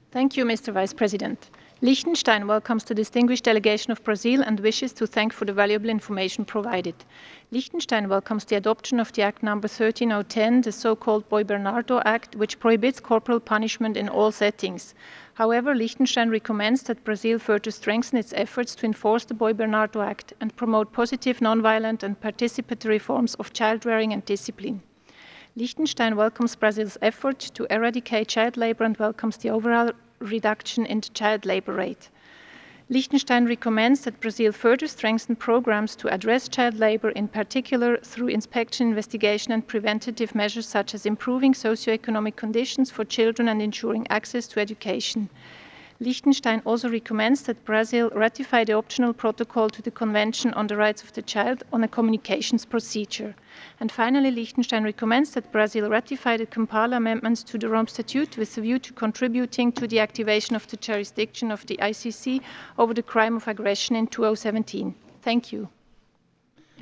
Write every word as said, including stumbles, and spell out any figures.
Thank you, Mister Vice President. Liechtenstein welcomes the distinguished delegation of Brazil and wishes to thank for the valuable information provided. Liechtenstein welcomes the adoption of the Act number thirteen oh ten, the so-called Boy Bernardo Act, which prohibits corporal punishment in all settings. However, Liechtenstein recommends that Brazil further strengthen its efforts to enforce the Boy Bernardo Act and promote positive, non-violent and participatory forms of child rearing and discipline. Liechtenstein welcomes Brazil's effort to eradicate child labor and welcomes the overall reduction in the child labor rate. Liechtenstein recommends that Brazil further strengthen programs to address child labor, in particular through inspection, investigation and preventative measures such as improving socioeconomic conditions for children and ensuring access to education. Liechtenstein also recommends that Brazil ratify the optional protocol to the Convention on the Rights of the Child on a communications procedure. And finally, Liechtenstein recommends that Brazil ratify the Kampala amendments to the Rome Statute with a view to contributing to the activation of the jurisdiction of the I C C over the crime of aggression in two thousand seventeen. Thank you.